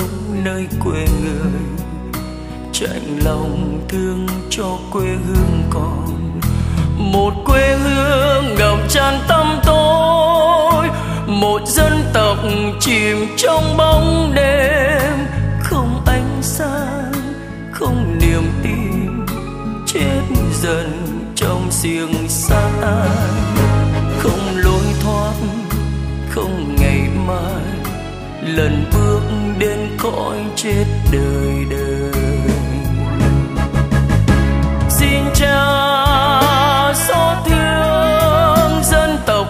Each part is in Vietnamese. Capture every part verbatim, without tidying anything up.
giống nơi quê người, chạnh lòng thương cho quê hương còn. Một quê hương ngập tràn tăm tối, một dân tộc chìm trong bóng đêm. Không ánh sáng, không niềm tin, chết dần trong xiềng xa. Không lối thoát, không ngày mai, lần bước đến cõi chết đời đời. Xin cha xót thương dân tộc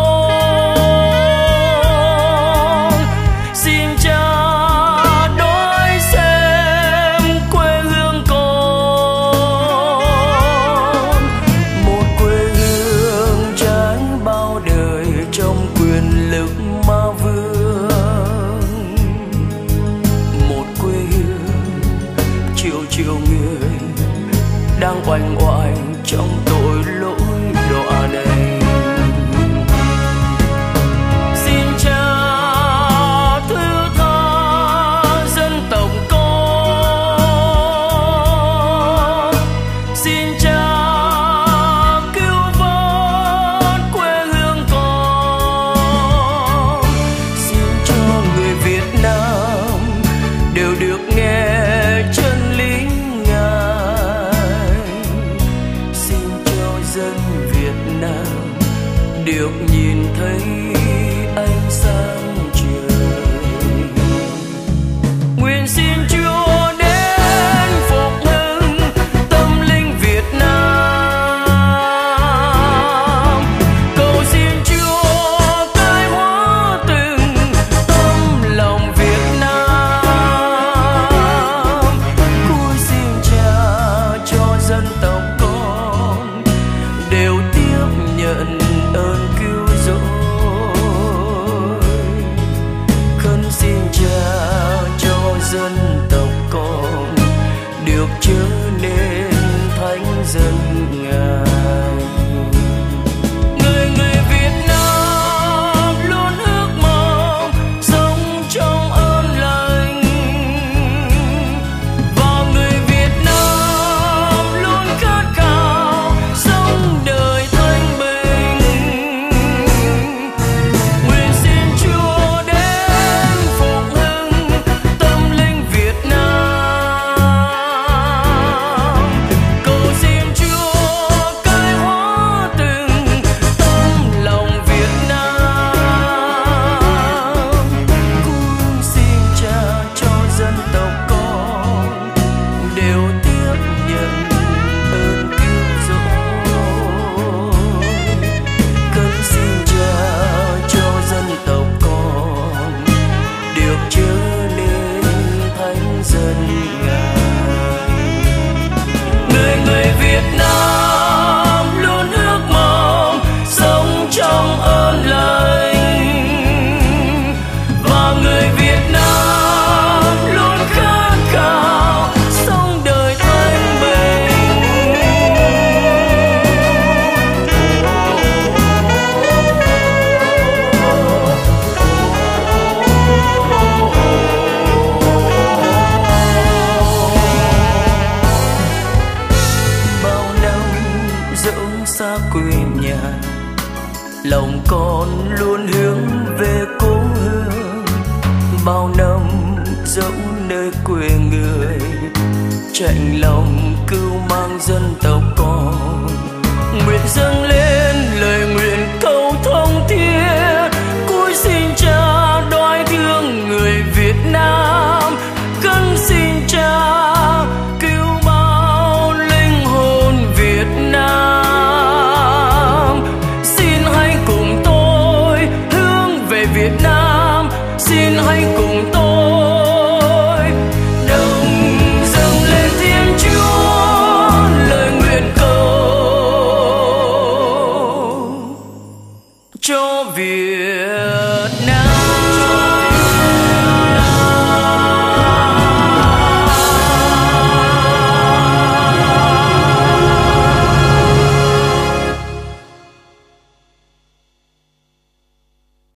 con, xin cha đói xem quê hương con. Một quê hương trái bao đời trong quyền lực ma vương. Một quê hương triệu triệu người đang oanh oanh trong tội lỗi đọa đầy. Xin cha thứ tha dân tộc con, xin cha cứu vớt quê hương con. Xin cho người Việt Nam đều được nghe chân lý được nhìn thấy ánh sáng trời. Nguyện xin Chúa đến phục hưng tâm linh Việt Nam, cầu xin Chúa khai hóa từng tâm lòng Việt Nam. Cúi xin cha cho dân tộc con đều tiếp nhận ơn cứu rỗi. Khấn xin cha cho dân tộc con được trở nên thánh dân Ngài. Người người Việt Nam luôn ước mong sống trong ơn lành, và người Việt Nam luôn khát khao sống đời thanh bình. Nguyện xin Chúa đến phục hưng tâm linh Việt Nam, cầu xin Chúa khai hóa từng tâm lòng Việt Nam. Cúi xin cha cho dân tộc con đều tiếp nhận ơn cứu rỗi. Khấn xin cha cho dân tộc con được trở nên thánh dân Ngài. Người người Việt Nam luôn ước mong sống trong ơn lành, và người Việt Nam luôn khát khao sống đời thanh bình. Bao năm dẫu xa quê nhà, lòng con luôn hướng về cố hương. Bao năm dẫu nơi quê người, chạnh lòng cứu mang dân tộc con. Nguyện dâng lên lời nguyện cầu thông thiết, cúi xin cha đoái thương người Việt Nam. Khấn xin cha cứu bao linh hồn Việt Nam. Xin hãy cùng tôi hướng về Việt Nam, xin hãy cùng tôi